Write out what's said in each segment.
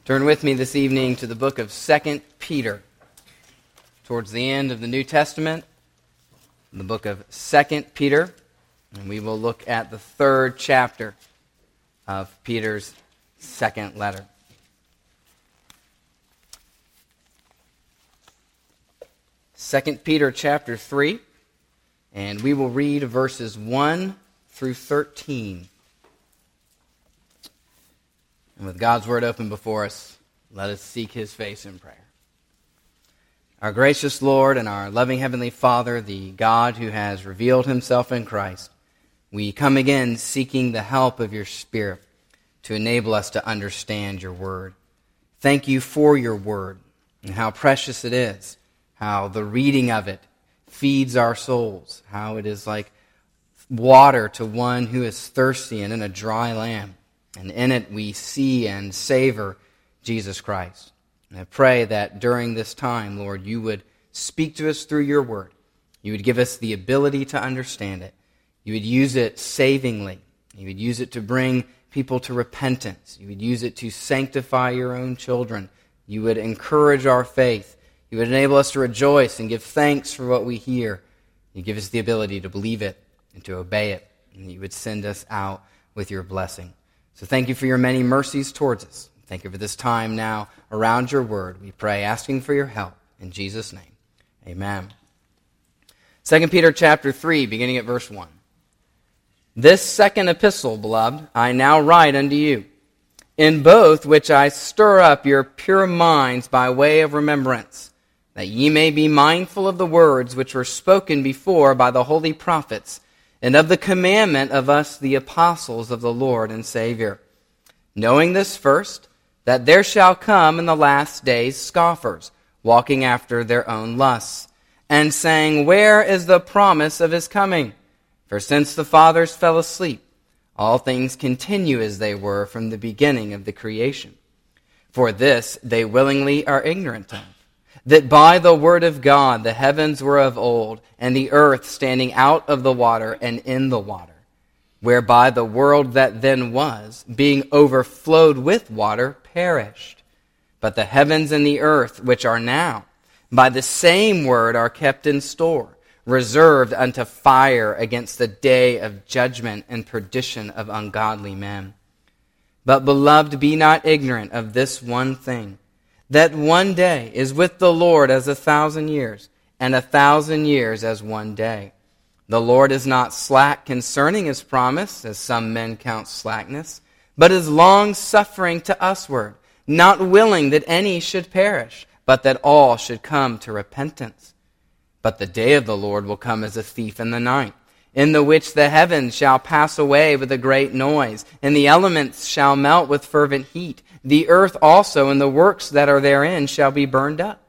Turn with me this evening to the book of 2 Peter, towards the end of the New Testament, the book of 2 Peter, and we will look at the third chapter of Peter's second letter. Second Peter chapter 3, and we will read verses 1 through 13. And with God's word open before us, let us seek his face in prayer. Our gracious Lord and our loving Heavenly Father, the God who has revealed himself in Christ, we come again seeking the help of your Spirit to enable us to understand your word. Thank you for your word and how precious it is, how the reading of it feeds our souls, how it is like water to one who is thirsty and in a dry land. And in it we see and savor Jesus Christ. And I pray that during this time, Lord, you would speak to us through your word. You would give us the ability to understand it. You would use it savingly. You would use it to bring people to repentance. You would use it to sanctify your own children. You would encourage our faith. You would enable us to rejoice and give thanks for what we hear. You give us the ability to believe it and to obey it. And you would send us out with your blessing. So thank you for your many mercies towards us. Thank you for this time now around your word. We pray, asking for your help. In Jesus' name, amen. 2 Peter chapter 3, beginning at verse 1. This second epistle, beloved, I now write unto you, in both which I stir up your pure minds by way of remembrance, that ye may be mindful of the words which were spoken before by the holy prophets, and of the commandment of us the apostles of the Lord and Savior. Knowing this first, that there shall come in the last days scoffers, walking after their own lusts, and saying, Where is the promise of his coming? For since the fathers fell asleep, all things continue as they were from the beginning of the creation. For this they willingly are ignorant of, that by the word of God the heavens were of old, and the earth standing out of the water and in the water, whereby the world that then was, being overflowed with water, perished. But the heavens and the earth, which are now, by the same word are kept in store, reserved unto fire against the day of judgment and perdition of ungodly men. But, beloved, be not ignorant of this one thing, that one day is with the Lord as 1,000 years, and 1,000 years as one day. The Lord is not slack concerning his promise, as some men count slackness, but is long-suffering to usward, not willing that any should perish, but that all should come to repentance. But the day of the Lord will come as a thief in the night, in the which the heavens shall pass away with a great noise, and the elements shall melt with fervent heat. The earth also and the works that are therein shall be burned up.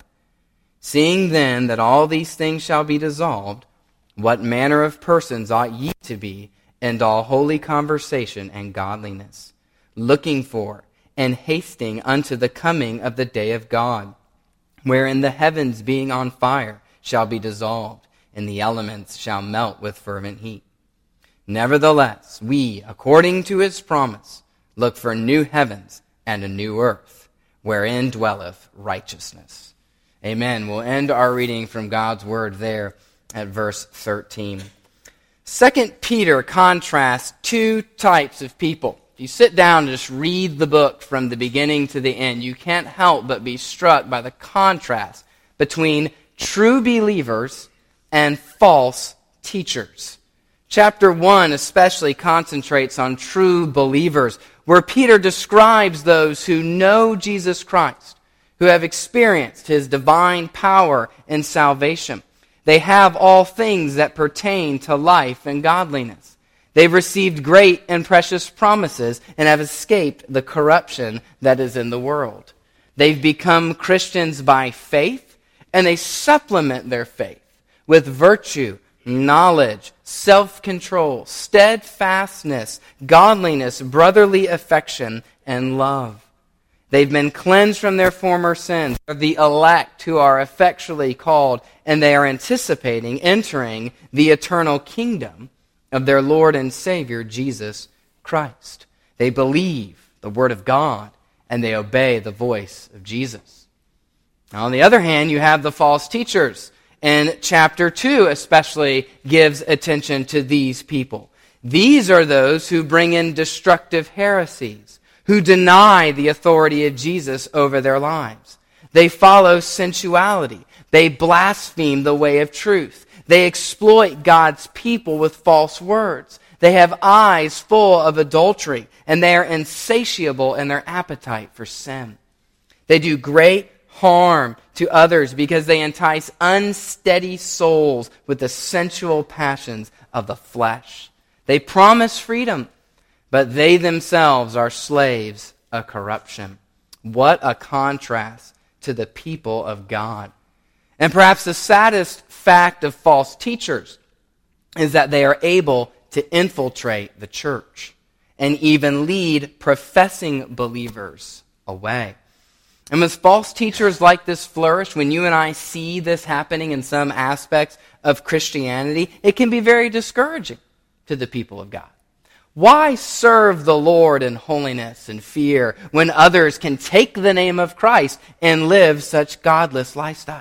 Seeing then that all these things shall be dissolved, what manner of persons ought ye to be in all holy conversation and godliness, looking for and hasting unto the coming of the day of God, wherein the heavens being on fire shall be dissolved, and the elements shall melt with fervent heat. Nevertheless, we, according to his promise, look for new heavens and a new earth, wherein dwelleth righteousness. Amen. We'll end our reading from God's word there at verse 13. 2 Peter contrasts two types of people. If you sit down and just read the book from the beginning to the end, you can't help but be struck by the contrast between true believers and false teachers. Chapter 1 especially concentrates on true believers, where Peter describes those who know Jesus Christ, who have experienced his divine power and salvation. They have all things that pertain to life and godliness. They've received great and precious promises and have escaped the corruption that is in the world. They've become Christians by faith, and they supplement their faith with virtue, knowledge, self-control, steadfastness, godliness, brotherly affection, and love. They've been cleansed from their former sins. They're the elect who are effectually called, and they are anticipating entering the eternal kingdom of their Lord and Savior, Jesus Christ. They believe the Word of God, and they obey the voice of Jesus. Now, on the other hand, you have the false teachers. And chapter 2 especially gives attention to these people. These are those who bring in destructive heresies, who deny the authority of Jesus over their lives. They follow sensuality. They blaspheme the way of truth. They exploit God's people with false words. They have eyes full of adultery, and they are insatiable in their appetite for sin. They do great harm to others because they entice unsteady souls with the sensual passions of the flesh. They promise freedom, but they themselves are slaves of corruption. What a contrast to the people of God. And perhaps the saddest fact of false teachers is that they are able to infiltrate the church and even lead professing believers away. And when false teachers like this flourish, when you and I see this happening in some aspects of Christianity, it can be very discouraging to the people of God. Why serve the Lord in holiness and fear when others can take the name of Christ and live such godless lifestyles?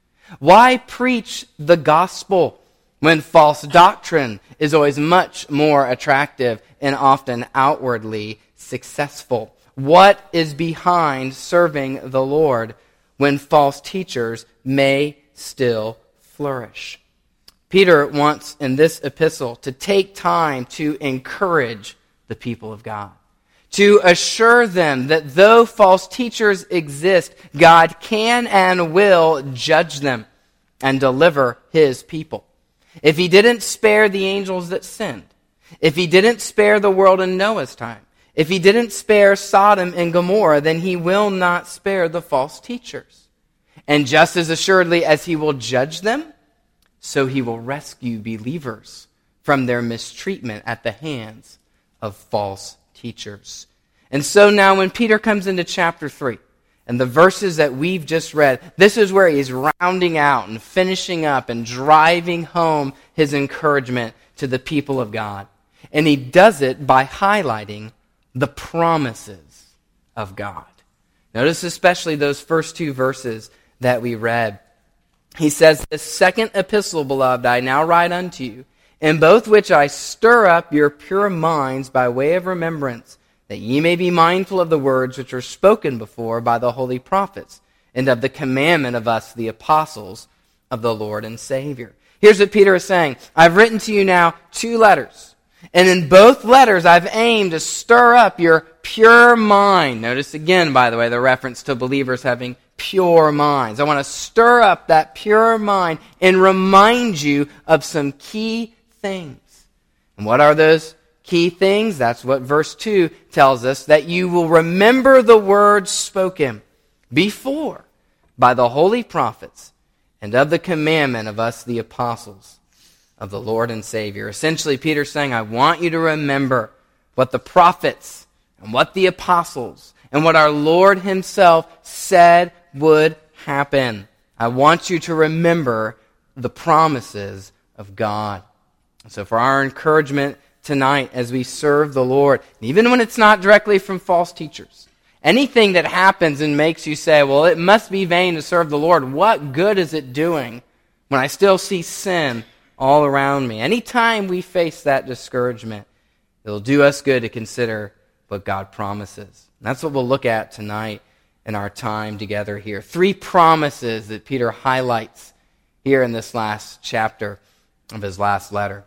Why preach the gospel when false doctrine is always much more attractive and often outwardly successful? What is behind serving the Lord when false teachers may still flourish? Peter wants in this epistle to take time to encourage the people of God, to assure them that though false teachers exist, God can and will judge them and deliver his people. If he didn't spare the angels that sinned, if he didn't spare the world in Noah's time, if he didn't spare Sodom and Gomorrah, then he will not spare the false teachers. And just as assuredly as he will judge them, so he will rescue believers from their mistreatment at the hands of false teachers. And so now when Peter comes into chapter 3, and the verses that we've just read, this is where he's rounding out and finishing up and driving home his encouragement to the people of God. And he does it by highlighting the promises of God. Notice especially those first two verses that we read. He says, "The second epistle, beloved, I now write unto you, in both which I stir up your pure minds by way of remembrance, that ye may be mindful of the words which were spoken before by the holy prophets, and of the commandment of us, the apostles of the Lord and Savior." Here's what Peter is saying. I've written to you now 2 letters. And in both letters, I've aimed to stir up your pure mind. Notice again, by the way, the reference to believers having pure minds. I want to stir up that pure mind and remind you of some key things. And what are those key things? That's what verse 2 tells us, that you will remember the words spoken before by the holy prophets and of the commandment of us, the apostles of the Lord and Savior. Essentially, Peter's saying, I want you to remember what the prophets and what the apostles and what our Lord himself said would happen. I want you to remember the promises of God. So for our encouragement tonight as we serve the Lord, even when it's not directly from false teachers, anything that happens and makes you say, well, it must be vain to serve the Lord, what good is it doing when I still see sin all around me? Anytime we face that discouragement, it'll do us good to consider what God promises. And that's what we'll look at tonight in our time together here. 3 promises that Peter highlights here in this last chapter of his last letter.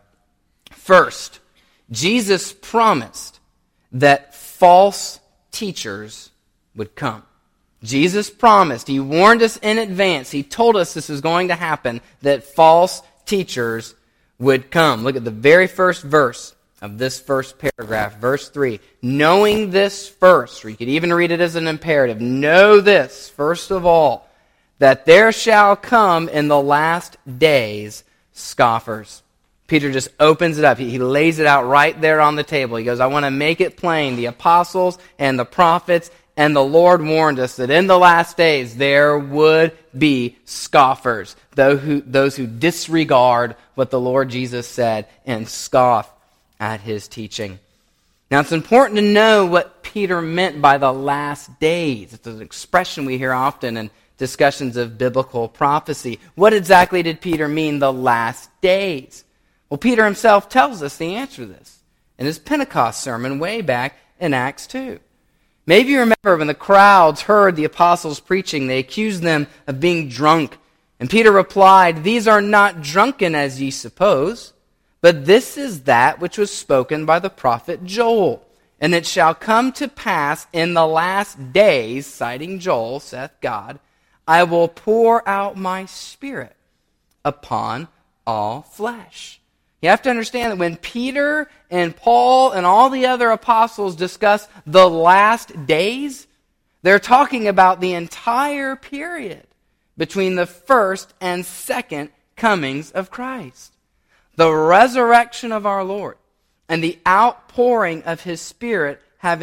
First, Jesus promised that false teachers would come. Jesus promised. He warned us in advance. He told us this was going to happen, that false teachers would come. Look at the very first verse of this first paragraph, verse 3. Knowing this first, or you could even read it as an imperative, know this, first of all, that there shall come in the last days scoffers. Peter just opens it up. He lays it out right there on the table. He goes, I want to make it plain. The apostles and the prophets and the Lord warned us that in the last days there would be scoffers, those who disregard what the Lord Jesus said and scoff at his teaching. Now, it's important to know what Peter meant by the last days. It's an expression we hear often in discussions of biblical prophecy. What exactly did Peter mean, the last days? Well, Peter himself tells us the answer to this in his Pentecost sermon way back in Acts 2. Maybe you remember when the crowds heard the apostles preaching, they accused them of being drunk. And Peter replied, "These are not drunken as ye suppose, but this is that which was spoken by the prophet Joel. And it shall come to pass in the last days," citing Joel, saith God, "I will pour out my Spirit upon all flesh." You have to understand that when Peter and Paul and all the other apostles discuss the last days, they're talking about the entire period between the first and second comings of Christ. The resurrection of our Lord and the outpouring of His Spirit have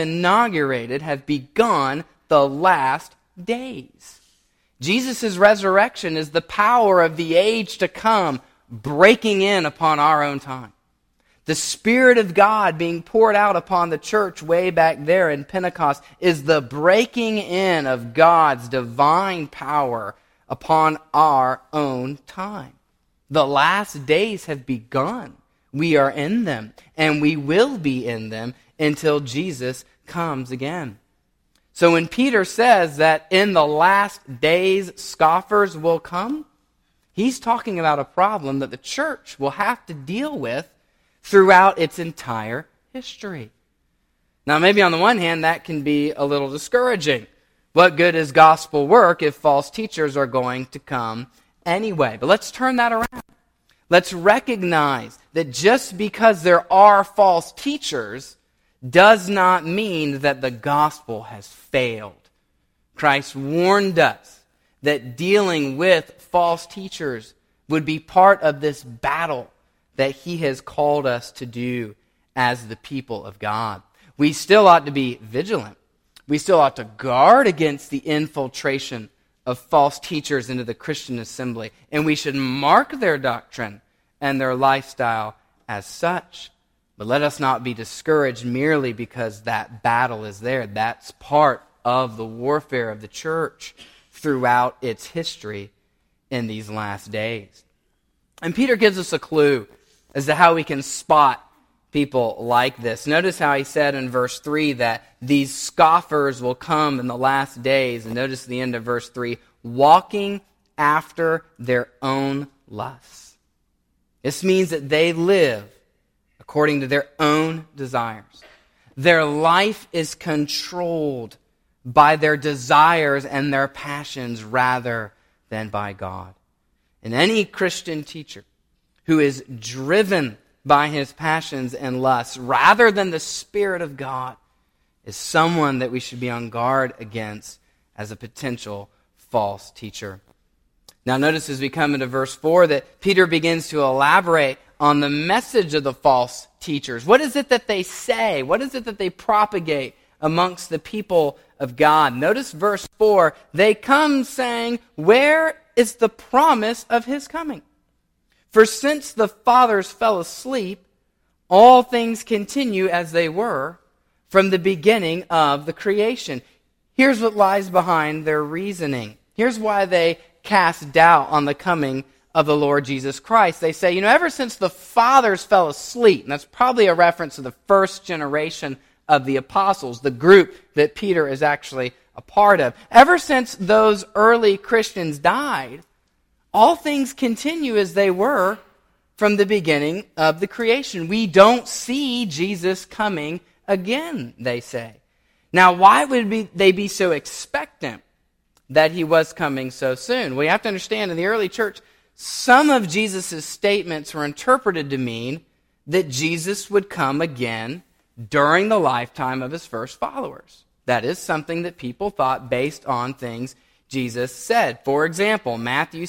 begun the last days. Jesus' resurrection is the power of the age to come breaking in upon our own time. The Spirit of God being poured out upon the church way back there in Pentecost is the breaking in of God's divine power upon our own time. The last days have begun. We are in them, and we will be in them until Jesus comes again. So when Peter says that in the last days scoffers will come, he's talking about a problem that the church will have to deal with throughout its entire history. Now, maybe on the one hand, that can be a little discouraging. What good is gospel work if false teachers are going to come anyway? But let's turn that around. Let's recognize that just because there are false teachers does not mean that the gospel has failed. Christ warned us that dealing with false teachers would be part of this battle that He has called us to do as the people of God. We still ought to be vigilant. We still ought to guard against the infiltration of false teachers into the Christian assembly, and we should mark their doctrine and their lifestyle as such. But let us not be discouraged merely because that battle is there. That's part of the warfare of the church throughout its history in these last days. And Peter gives us a clue as to how we can spot people like this. Notice how he said in verse 3 that these scoffers will come in the last days. And notice the end of verse 3, walking after their own lusts. This means that they live according to their own desires. Their life is controlled by their desires and their passions rather than by God. And any Christian teacher who is driven by his passions and lusts rather than the Spirit of God is someone that we should be on guard against as a potential false teacher. Now notice as we come into verse 4 that Peter begins to elaborate on the message of the false teachers. What is it that they say? What is it that they propagate amongst the people of God? Notice verse 4, they come saying, "Where is the promise of His coming? For since the fathers fell asleep, all things continue as they were from the beginning of the creation." Here's what lies behind their reasoning. Here's why they cast doubt on the coming of the Lord Jesus Christ. They say, ever since the fathers fell asleep, and that's probably a reference to the first generation of the apostles, the group that Peter is actually a part of. Ever since those early Christians died, all things continue as they were from the beginning of the creation. We don't see Jesus coming again, they say. Now, why would they be so expectant that He was coming so soon? Well, you have to understand, in the early church, some of Jesus' statements were interpreted to mean that Jesus would come again during the lifetime of His first followers. That is something that people thought based on things Jesus said. For example, Matthew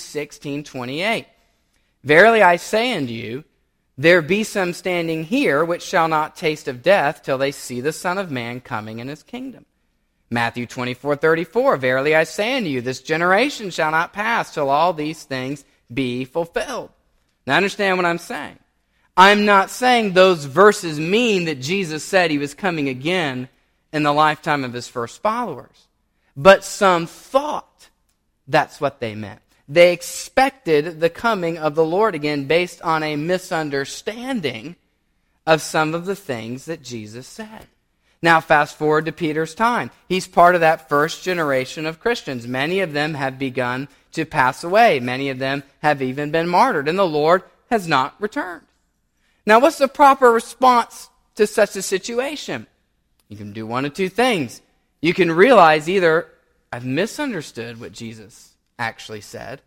16:28. "Verily I say unto you, there be some standing here which shall not taste of death till they see the Son of Man coming in His kingdom." Matthew 24:34. "Verily I say unto you, this generation shall not pass till all these things be fulfilled." Now understand what I'm saying. I'm not saying those verses mean that Jesus said he was coming again in the lifetime of his first followers. But some thought that's what they meant. They expected the coming of the Lord again based on a misunderstanding of some of the things that Jesus said. Now fast forward to Peter's time. He's part of that first generation of Christians. Many of them have begun to pass away. Many of them have even been martyred, and the Lord has not returned. Now what's the proper response to such a situation? You can do one of two things. You can realize either I've misunderstood what Jesus actually said,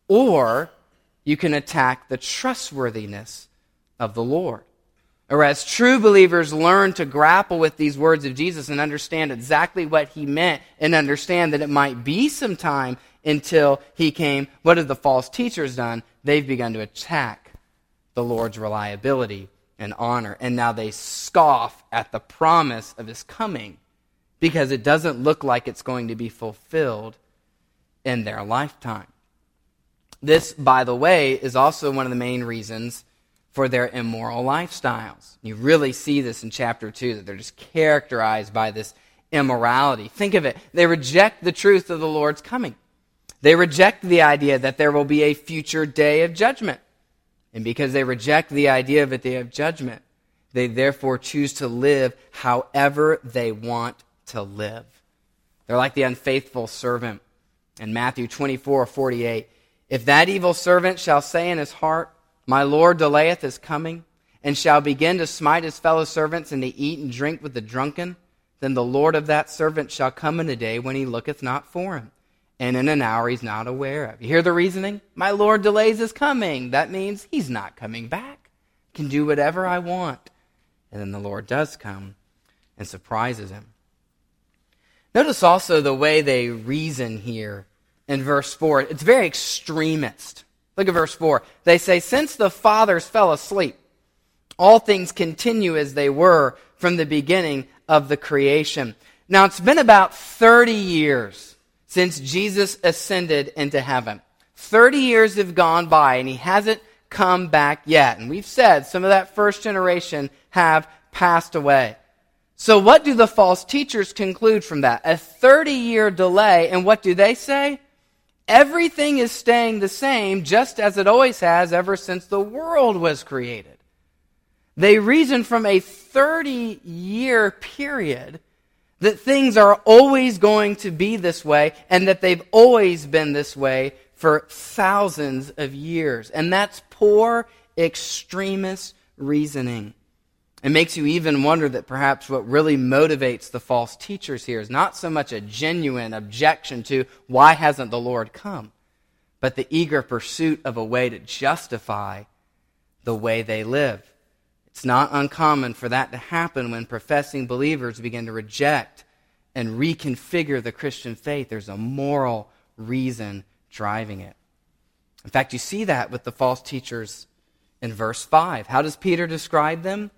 or you can attack the trustworthiness of the Lord. Or as true believers learn to grapple with these words of Jesus and understand exactly what he meant and understand that it might be some time until he came, what have the false teachers done? They've begun to attack the Lord's reliability and honor. And now they scoff at the promise of his coming because it doesn't look like it's going to be fulfilled in their lifetime. This, by the way, is also one of the main reasons for their immoral lifestyles. You really see this in chapter 2, that they're just characterized by this immorality. Think of it. They reject the truth of the Lord's coming. They reject the idea that there will be a future day of judgment. And because they reject the idea of a day of judgment, they therefore choose to live however they want to live. They're like the unfaithful servant in Matthew 24:48. If that evil servant shall say in his heart, my Lord delayeth his coming, and shall begin to smite his fellow servants, and to eat and drink with the drunken, then the Lord of that servant shall come in a day when he looketh not for him, and in an hour he's not aware of. You hear the reasoning? My Lord delays his coming. That means he's not coming back. I can do whatever I want. And then the Lord does come and surprises him. Notice also the way they reason here in verse 4. It's very extremist. Look at verse 4. They say, since the fathers fell asleep, all things continue as they were from the beginning of the creation. Now, it's been about 30 years since Jesus ascended into heaven. 30 years have gone by, and he hasn't come back yet. And we've said some of that first generation have passed away. So what do the false teachers conclude from that? A 30-year delay, and what do they say? Everything is staying the same, just as it always has ever since the world was created. They reason from a 30-year period that things are always going to be this way, and that they've always been this way for thousands of years. And that's poor, extremist reasoning. It makes you even wonder that perhaps what really motivates the false teachers here is not so much a genuine objection to why hasn't the Lord come, but the eager pursuit of a way to justify the way they live. It's not uncommon for that to happen when professing believers begin to reject and reconfigure the Christian faith. There's a moral reason driving it. In fact, you see that with the false teachers in verse 5. How does Peter describe them?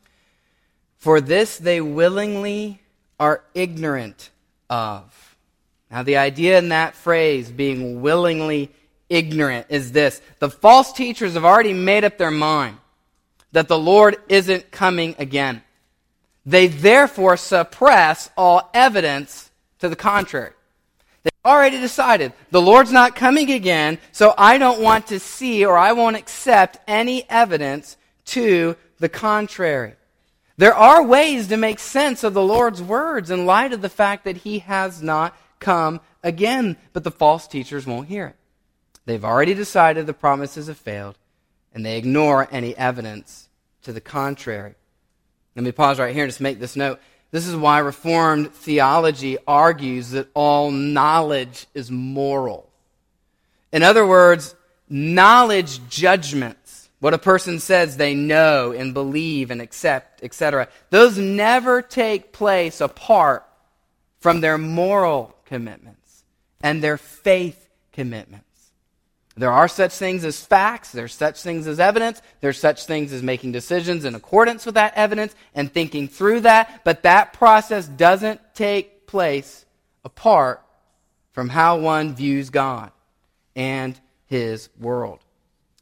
For this they willingly are ignorant of. Now the idea in that phrase, being willingly ignorant, is this. The false teachers have already made up their mind that the Lord isn't coming again. They therefore suppress all evidence to the contrary. They've already decided the Lord's not coming again, so I don't want to see or I won't accept any evidence to the contrary. There are ways to make sense of the Lord's words in light of the fact that he has not come again, but the false teachers won't hear it. They've already decided the promises have failed, and they ignore any evidence to the contrary. Let me pause right here and just make this note. This is why Reformed theology argues that all knowledge is moral. In other words, knowledge judgments, what a person says they know and believe and accept, etc., those never take place apart from their moral commitments and their faith commitments. There are such things as facts, there's such things as evidence, there's such things as making decisions in accordance with that evidence and thinking through that, but that process doesn't take place apart from how one views God and his world.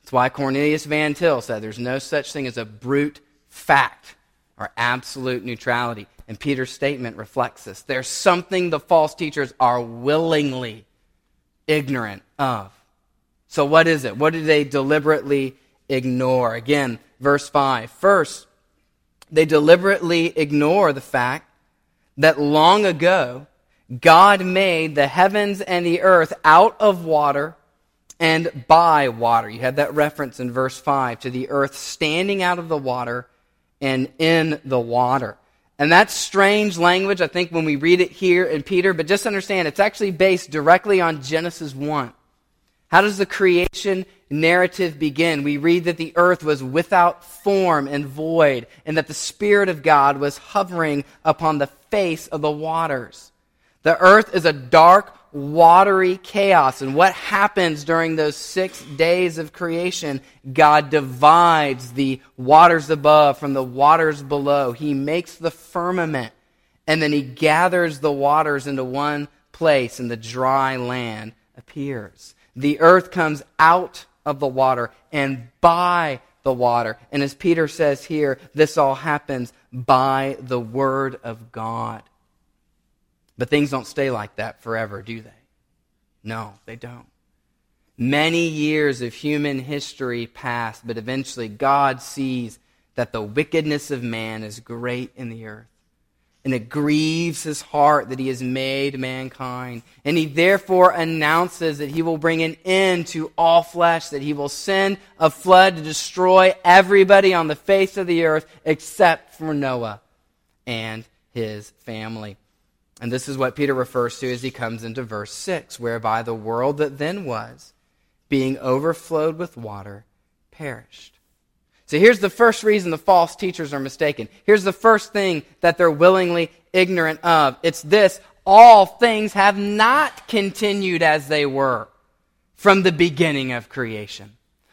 That's why Cornelius Van Til said there's no such thing as a brute fact or absolute neutrality. And Peter's statement reflects this. There's something the false teachers are willingly ignorant of. So what is it? What do they deliberately ignore? Again, verse 5. First, they deliberately ignore the fact that long ago, God made the heavens and the earth out of water and by water. You had that reference in verse 5 to the earth standing out of the water and in the water. And that's strange language, I think, when we read it here in Peter, but just understand it's actually based directly on Genesis 1. How does the creation narrative begin? We read that the earth was without form and void, and that the Spirit of God was hovering upon the face of the waters. The earth is a dark, watery chaos. And what happens during those 6 days of creation? God divides the waters above from the waters below. He makes the firmament, and then he gathers the waters into one place, and the dry land appears. The earth comes out of the water and by the water. And as Peter says here, this all happens by the word of God. But things don't stay like that forever, do they? No, they don't. Many years of human history pass, but eventually God sees that the wickedness of man is great in the earth. And it grieves his heart that he has made mankind. And he therefore announces that he will bring an end to all flesh, that he will send a flood to destroy everybody on the face of the earth except for Noah and his family. And this is what Peter refers to as he comes into verse 6, whereby the world that then was, being overflowed with water, perished. So here's the first reason the false teachers are mistaken. Here's the first thing that they're willingly ignorant of. It's this: all things have not continued as they were from the beginning of creation.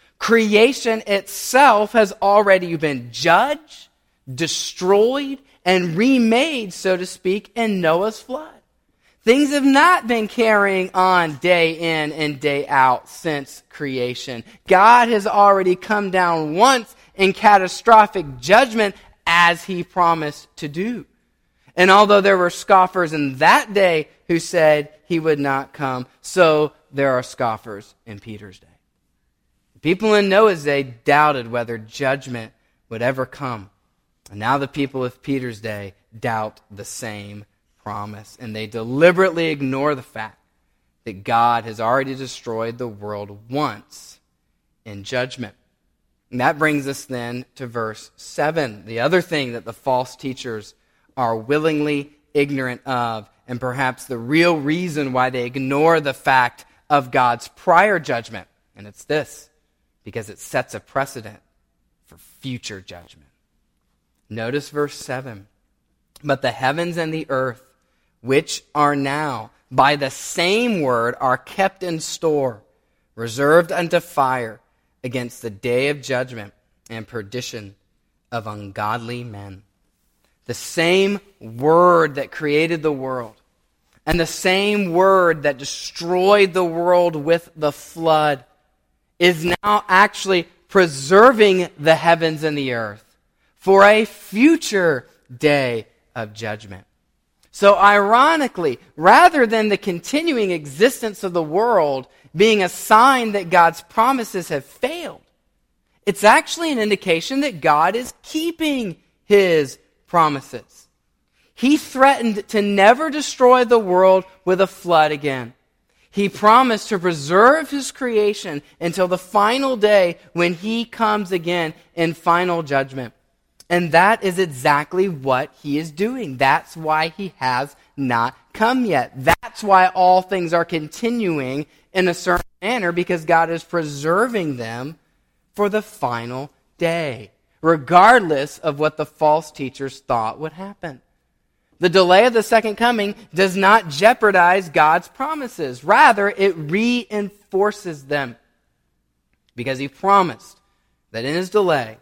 Creation itself has already been judged, destroyed, and remade, so to speak, in Noah's flood. Things have not been carrying on day in and day out since creation. God has already come down once in catastrophic judgment as he promised to do. And although there were scoffers in that day who said he would not come, so there are scoffers in Peter's day. People in Noah's day doubted whether judgment would ever come. And now the people of Peter's day doubt the same promise. And they deliberately ignore the fact that God has already destroyed the world once in judgment. And that brings us then to verse 7. The other thing that the false teachers are willingly ignorant of, and perhaps the real reason why they ignore the fact of God's prior judgment. And it's this: because it sets a precedent for future judgment. Notice verse 7. But the heavens and the earth, which are now by the same word, are kept in store, reserved unto fire, against the day of judgment and perdition of ungodly men. The same word that created the world, and the same word that destroyed the world with the flood, is now actually preserving the heavens and the earth for a future day of judgment. So ironically, rather than the continuing existence of the world being a sign that God's promises have failed, it's actually an indication that God is keeping his promises. He threatened to never destroy the world with a flood again. He promised to preserve his creation until the final day when he comes again in final judgment. And that is exactly what he is doing. That's why he has not come yet. That's why all things are continuing in a certain manner, because God is preserving them for the final day, regardless of what the false teachers thought would happen. The delay of the second coming does not jeopardize God's promises. Rather, it reinforces them, because he promised that in his delay,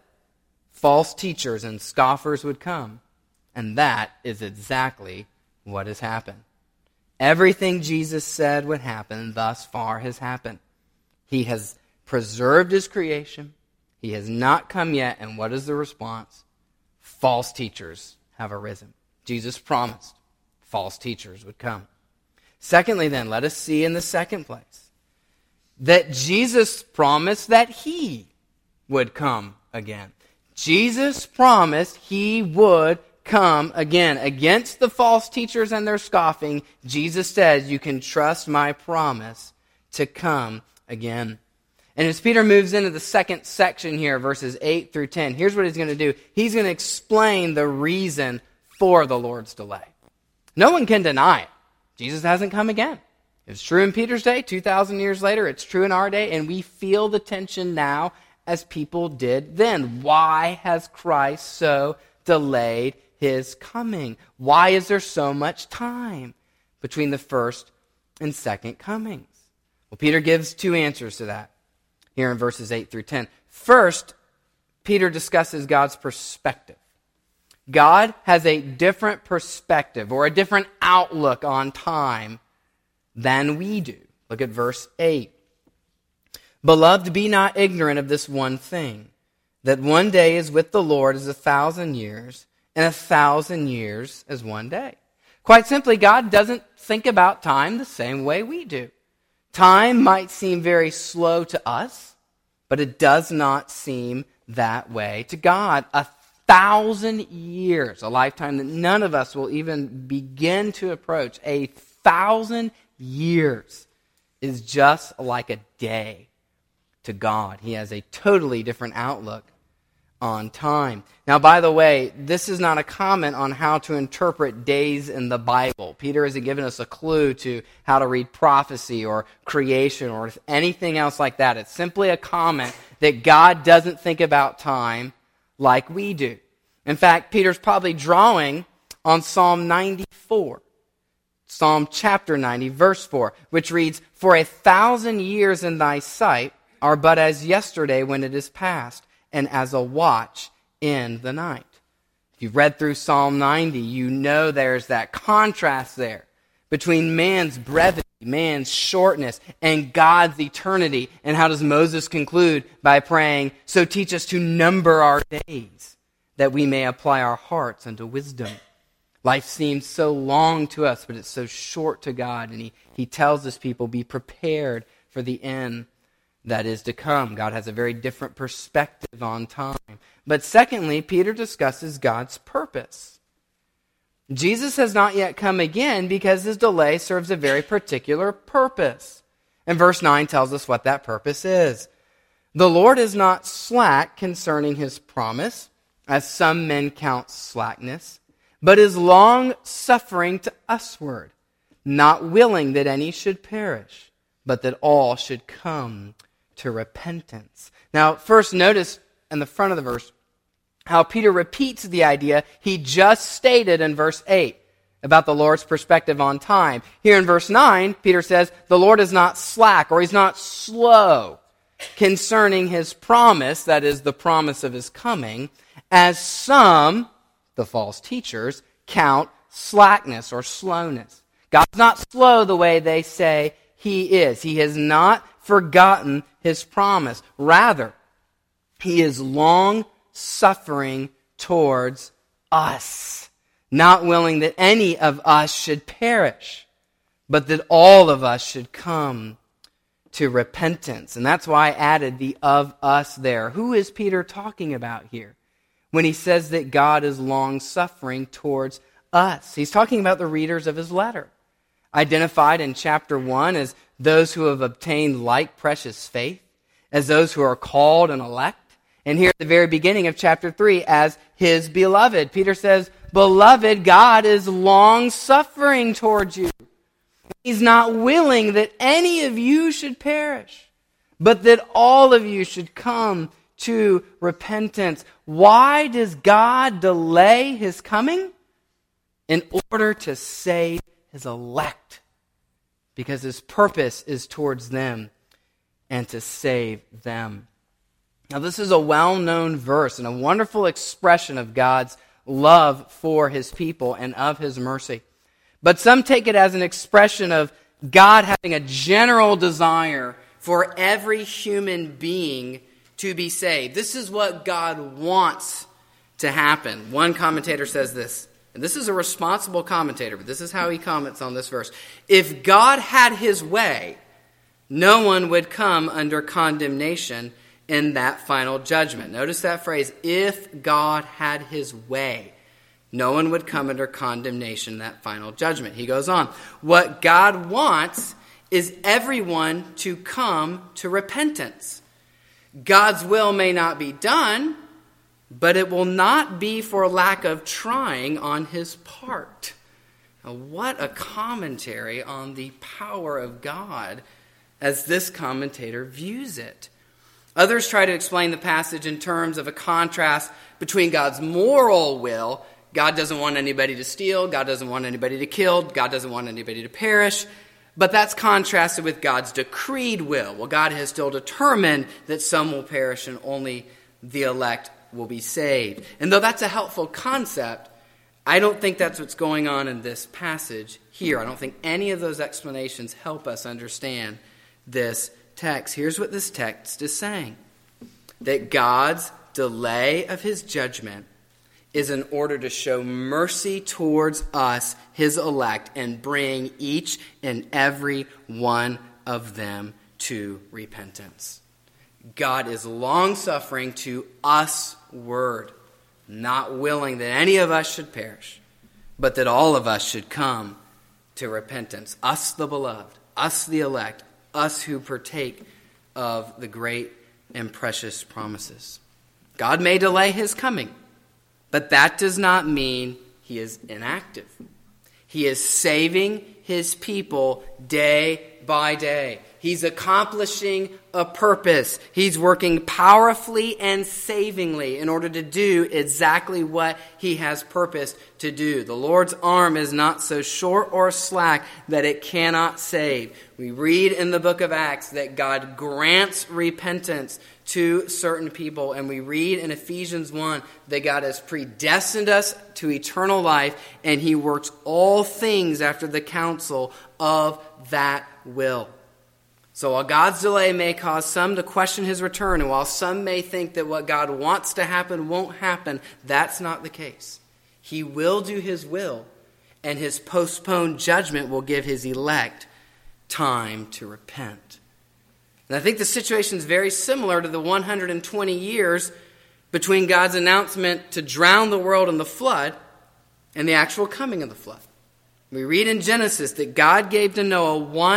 false teachers and scoffers would come. And that is exactly what has happened. Everything Jesus said would happen thus far has happened. He has preserved his creation. He has not come yet. And what is the response? False teachers have arisen. Jesus promised false teachers would come. Secondly, then, let us see in the second place that Jesus promised that he would come again. Jesus promised he would come again. Against the false teachers and their scoffing, Jesus says, you can trust my promise to come again. And as Peter moves into the second section here, verses 8 through 10, here's what he's going to do. He's going to explain the reason for the Lord's delay. No one can deny it. Jesus hasn't come again. It was true in Peter's day, 2,000 years later. It's true in our day, and we feel the tension now as people did then. Why has Christ so delayed his coming? Why is there so much time between the first and second comings? Well, Peter gives two answers to that here in verses 8 through 10. First, Peter discusses God's perspective. God has a different perspective or a different outlook on time than we do. Look at verse 8. Beloved, be not ignorant of this one thing, that one day is with the Lord as 1,000 years, and 1,000 years as one day. Quite simply, God doesn't think about time the same way we do. Time might seem very slow to us, but it does not seem that way to God. 1,000 years, a lifetime that none of us will even begin to approach. 1,000 years is just like a day to God. He has a totally different outlook on time. Now, by the way, this is not a comment on how to interpret days in the Bible. Peter hasn't given us a clue to how to read prophecy or creation or anything else like that. It's simply a comment that God doesn't think about time like we do. In fact, Peter's probably drawing on Psalm 94. Psalm chapter 90, verse 4, which reads, For 1,000 years in thy sight are but as yesterday when it is past, and as a watch in the night. If you've read through Psalm 90, you know there's that contrast there between man's brevity, man's shortness, and God's eternity. And how does Moses conclude? By praying, so teach us to number our days, that we may apply our hearts unto wisdom. Life seems so long to us, but it's so short to God. And he tells his people, be prepared for the end that is to come. God has a very different perspective on time. But secondly, Peter discusses God's purpose. Jesus has not yet come again because his delay serves a very particular purpose. And verse 9 tells us what that purpose is. The Lord is not slack concerning his promise, as some men count slackness, but is long-suffering to usward, not willing that any should perish, but that all should come to repentance. Now, first notice in the front of the verse how Peter repeats the idea he just stated in verse 8 about the Lord's perspective on time. Here in verse 9, Peter says, the Lord is not slack, or he's not slow concerning his promise, that is the promise of his coming, as some, the false teachers, count slackness or slowness. God's not slow the way they say he is. He has not forgotten his promise. Rather, he is long-suffering towards us, not willing that any of us should perish, but that all of us should come to repentance. And that's why I added the of us there. Who is Peter talking about here when he says that God is long-suffering towards us? He's talking about the readers of his letter, identified in chapter 1 as those who have obtained like precious faith, as those who are called and elect. And here at the very beginning of chapter 3, as his beloved. Peter says, beloved, God is long-suffering towards you. He's not willing that any of you should perish, but that all of you should come to repentance. Why does God delay his coming? In order to save his elect. Because his purpose is towards them and to save them. Now, this is a well-known verse and a wonderful expression of God's love for his people and of his mercy. But some take it as an expression of God having a general desire for every human being to be saved. This is what God wants to happen. One commentator says this, and this is a responsible commentator, but this is how he comments on this verse. If God had his way, no one would come under condemnation in that final judgment. Notice that phrase, if God had his way, no one would come under condemnation in that final judgment. He goes on, what God wants is everyone to come to repentance. God's will may not be done, but it will not be for lack of trying on his part. Now, what a commentary on the power of God as this commentator views it. Others try to explain the passage in terms of a contrast between God's moral will. God doesn't want anybody to steal. God doesn't want anybody to kill. God doesn't want anybody to perish. But that's contrasted with God's decreed will. Well, God has still determined that some will perish and only the elect will be saved. And though that's a helpful concept, I don't think that's what's going on in this passage here. I don't think any of those explanations help us understand this text. Here's what this text is saying. That God's delay of his judgment is in order to show mercy towards us, his elect, and bring each and every one of them to repentance. God is long-suffering to us word, not willing that any of us should perish, but that all of us should come to repentance. Us the beloved, us the elect, us who partake of the great and precious promises. God may delay his coming, but that does not mean he is inactive. He is saving his people day by day. He's accomplishing a purpose. He's working powerfully and savingly in order to do exactly what he has purposed to do. The Lord's arm is not so short or slack that it cannot save. We read in the book of Acts that God grants repentance to certain people, and we read in Ephesians 1 that God has predestined us to eternal life, and he works all things after the counsel of that will. So while God's delay may cause some to question his return, and while some may think that what God wants to happen won't happen, that's not the case. He will do his will, and his postponed judgment will give his elect time to repent. And I think the situation is very similar to the 120 years between God's announcement to drown the world in the flood and the actual coming of the flood. We read in Genesis that God gave to Noah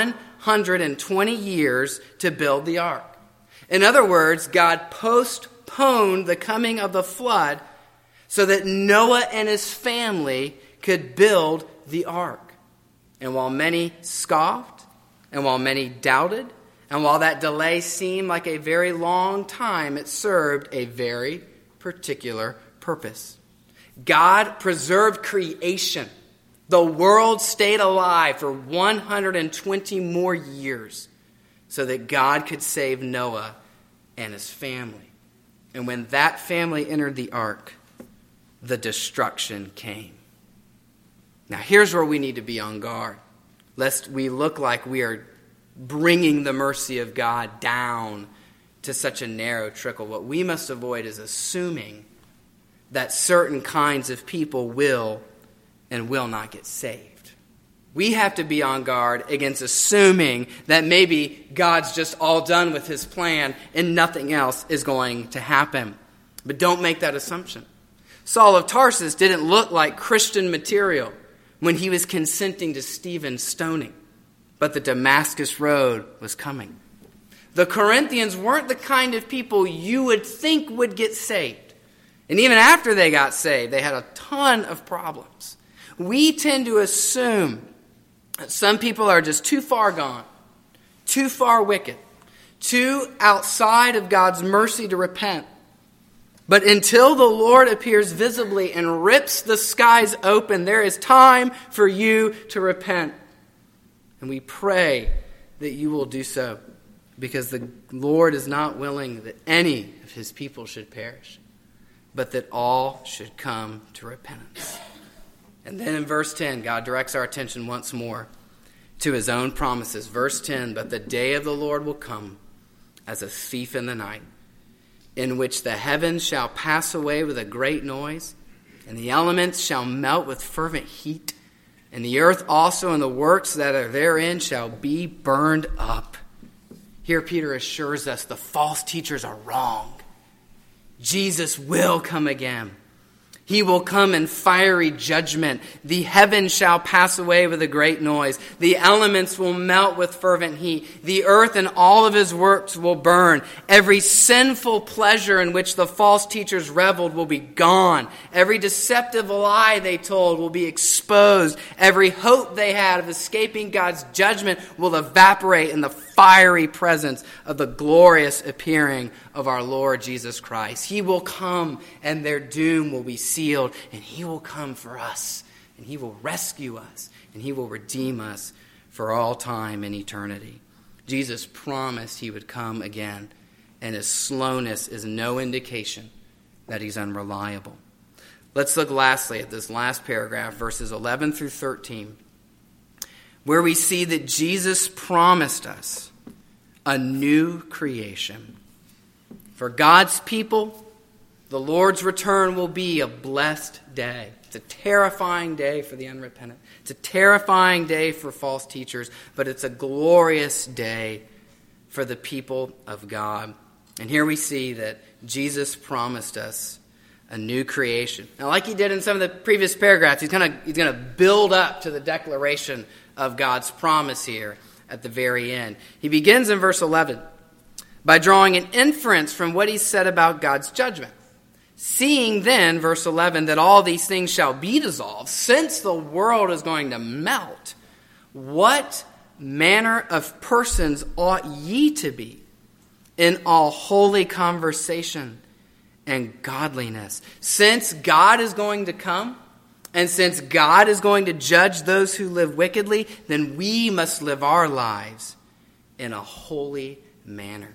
120 years to build the ark. In other words, God postponed the coming of the flood so that Noah and his family could build the ark. And while many scoffed, and while many doubted, and while that delay seemed like a very long time, it served a very particular purpose. God preserved creation. The world stayed alive for 120 more years so that God could save Noah and his family. And when that family entered the ark, the destruction came. Now here's where we need to be on guard, lest we look like we are bringing the mercy of God down to such a narrow trickle. What we must avoid is assuming that certain kinds of people will and will not get saved. We have to be on guard against assuming that maybe God's just all done with his plan and nothing else is going to happen. But don't make that assumption. Saul of Tarsus didn't look like Christian material when he was consenting to Stephen's stoning. But the Damascus Road was coming. The Corinthians weren't the kind of people you would think would get saved. And even after they got saved, they had a ton of problems. We tend to assume that some people are just too far gone, too far wicked, too outside of God's mercy to repent. But until the Lord appears visibly and rips the skies open, there is time for you to repent. And we pray that you will do so, because the Lord is not willing that any of his people should perish, but that all should come to repentance. And then in verse 10, God directs our attention once more to his own promises. Verse 10, but the day of the Lord will come as a thief in the night, in which the heavens shall pass away with a great noise, and the elements shall melt with fervent heat, and the earth also and the works that are therein shall be burned up. Here Peter assures us the false teachers are wrong. Jesus will come again. He will come in fiery judgment. The heavens shall pass away with a great noise. The elements will melt with fervent heat. The earth and all of his works will burn. Every sinful pleasure in which the false teachers reveled will be gone. Every deceptive lie they told will be exposed. Every hope they had of escaping God's judgment will evaporate in the fiery presence of the glorious appearing of our Lord Jesus Christ. He will come and their doom will be sealed, and he will come for us, and he will rescue us, and he will redeem us for all time and eternity. Jesus promised he would come again, and his slowness is no indication that he's unreliable. Let's look lastly at this last paragraph, verses 11 through 13, where we see that Jesus promised us a new creation. For God's people, the Lord's return will be a blessed day. It's a terrifying day for the unrepentant. It's a terrifying day for false teachers, but it's a glorious day for the people of God. And here we see that Jesus promised us a new creation. Now, like he did in some of the previous paragraphs, he's going to build up to the declaration of God's promise here at the very end. He begins in verse 11 by drawing an inference from what he said about God's judgment. Seeing then, verse 11, that all these things shall be dissolved, since the world is going to melt, what manner of persons ought ye to be in all holy conversation and godliness? Since God is going to come, and since God is going to judge those who live wickedly, then we must live our lives in a holy manner.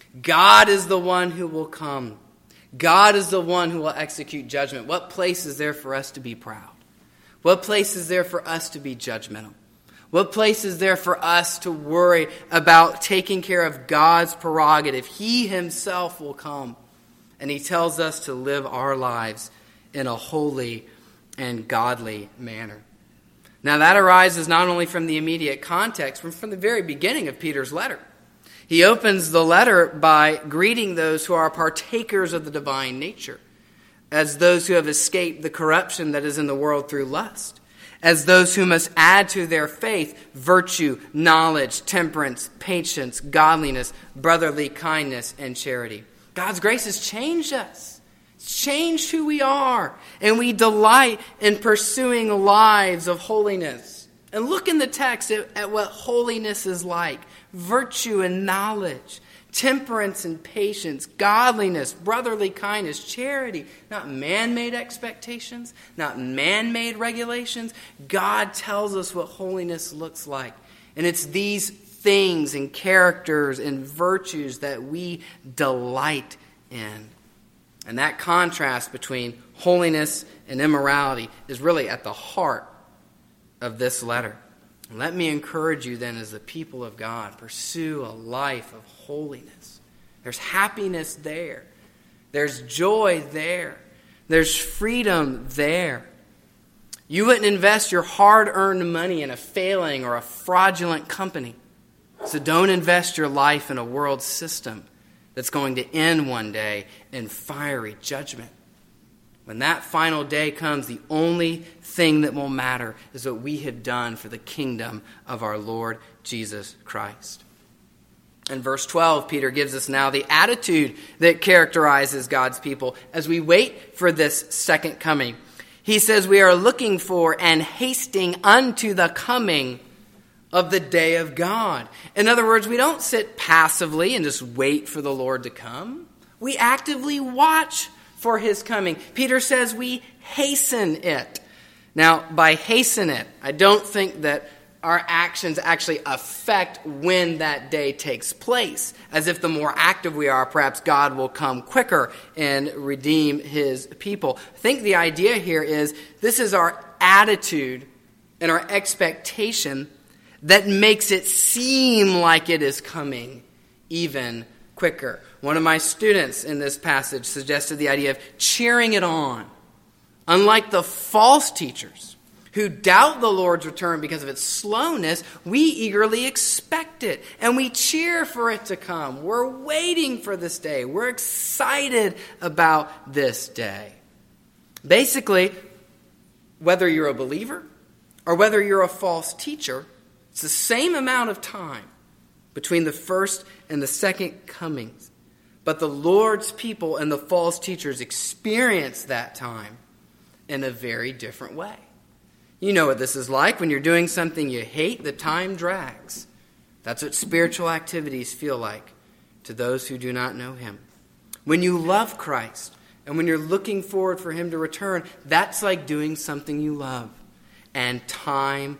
God is the one who will come. God is the one who will execute judgment. What place is there for us to be proud? What place is there for us to be judgmental? What place is there for us to worry about taking care of God's prerogative? He himself will come, and he tells us to live our lives in a holy and godly manner. Now that arises not only from the immediate context, but from the very beginning of Peter's letter. He opens the letter by greeting those who are partakers of the divine nature, as those who have escaped the corruption that is in the world through lust, as those who must add to their faith virtue, knowledge, temperance, patience, godliness, brotherly kindness, and charity. God's grace has changed us. It's changed who we are, and we delight in pursuing lives of holiness. And look in the text at what holiness is like. Virtue and knowledge, temperance and patience, godliness, brotherly kindness, charity. Not man-made expectations, not man-made regulations. God tells us what holiness looks like. And it's these things and characters and virtues that we delight in. And that contrast between holiness and immorality is really at the heart of this letter. Let me encourage you then, as the people of God, pursue a life of holiness. There's happiness there. There's joy there. There's freedom there. You wouldn't invest your hard-earned money in a failing or a fraudulent company. So don't invest your life in a world system that's going to end one day in fiery judgment. When that final day comes, the only thing that will matter is what we have done for the kingdom of our Lord Jesus Christ. In verse 12, Peter gives us now the attitude that characterizes God's people as we wait for this second coming. He says we are looking for and hasting unto the coming of the day of God. In other words, we don't sit passively and just wait for the Lord to come. We actively watch for his coming. Peter says we hasten it. Now, by hasten it, I don't think that our actions actually affect when that day takes place. As if the more active we are, perhaps God will come quicker and redeem his people. I think the idea here is this is our attitude and our expectation that makes it seem like it is coming even quicker. One of my students in this passage suggested the idea of cheering it on. Unlike the false teachers who doubt the Lord's return because of its slowness, we eagerly expect it, and we cheer for it to come. We're waiting for this day. We're excited about this day. Basically, whether you're a believer or whether you're a false teacher, it's the same amount of time between the first and the second comings. But the Lord's people and the false teachers experience that time in a very different way. You know what this is like. When you're doing something you hate, the time drags. That's what spiritual activities feel like to those who do not know him. When you love Christ and when you're looking forward for him to return, that's like doing something you love. And time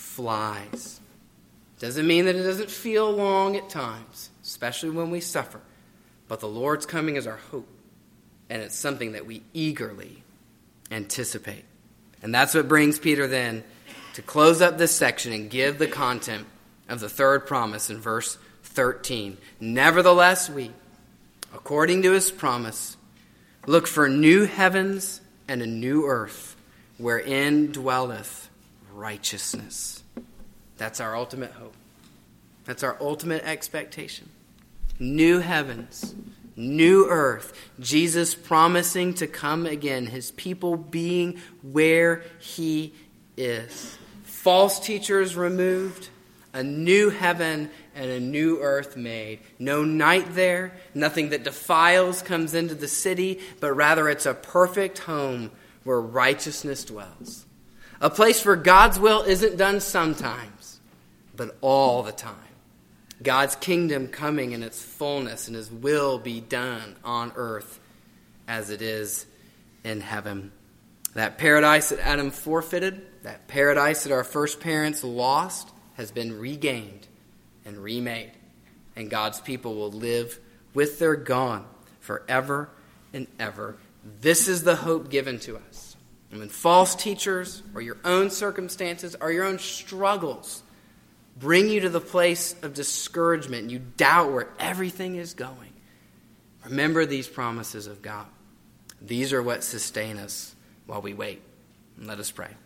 flies. Doesn't mean that it doesn't feel long at times, especially when we suffer. But the Lord's coming is our hope, and it's something that we eagerly anticipate. And that's what brings Peter then to close up this section and give the content of the third promise in verse 13. Nevertheless, we, according to his promise, look for new heavens and a new earth, wherein dwelleth righteousness. That's our ultimate hope. That's our ultimate expectation. New heavens, new earth. Jesus promising to come again. His people being where he is. False teachers removed. A new heaven and a new earth made. No night there. Nothing that defiles comes into the city. But rather it's a perfect home where righteousness dwells. A place where God's will isn't done sometimes, but all the time. God's kingdom coming in its fullness, and his will be done on earth as it is in heaven. That paradise that Adam forfeited, that paradise that our first parents lost, has been regained and remade. And God's people will live with their God forever and ever. This is the hope given to us. And when false teachers or your own circumstances or your own struggles bring you to the place of discouragement and you doubt where everything is going, remember these promises of God. These are what sustain us while we wait. And let us pray.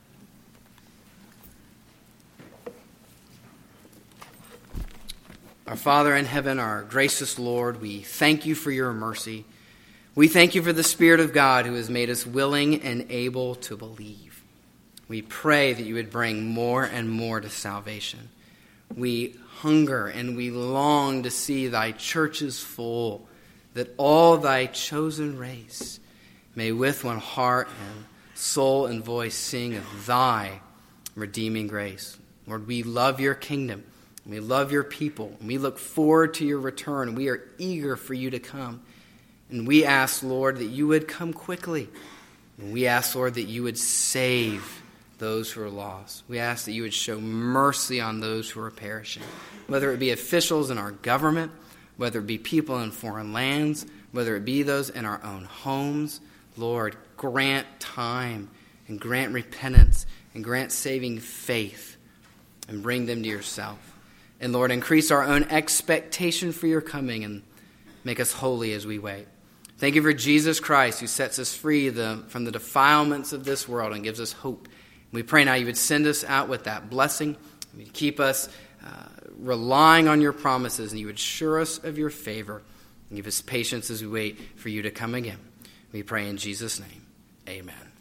Our Father in heaven, our gracious Lord, we thank you for your mercy. We thank you for the Spirit of God who has made us willing and able to believe. We pray that you would bring more and more to salvation. We hunger and we long to see thy churches full, that all thy chosen race may with one heart and soul and voice sing of thy redeeming grace. Lord, we love your kingdom. We love your people. And we look forward to your return. We are eager for you to come. And we ask, Lord, that you would come quickly. And we ask, Lord, that you would save those who are lost. We ask that you would show mercy on those who are perishing, whether it be officials in our government, whether it be people in foreign lands, whether it be those in our own homes. Lord, grant time and grant repentance and grant saving faith and bring them to yourself. And Lord, increase our own expectation for your coming and make us holy as we wait. Thank you for Jesus Christ who sets us free from the defilements of this world and gives us hope. We pray now you would send us out with that blessing. You would keep us relying on your promises, and you would assure us of your favor and give us patience as we wait for you to come again. We pray in Jesus' name. Amen.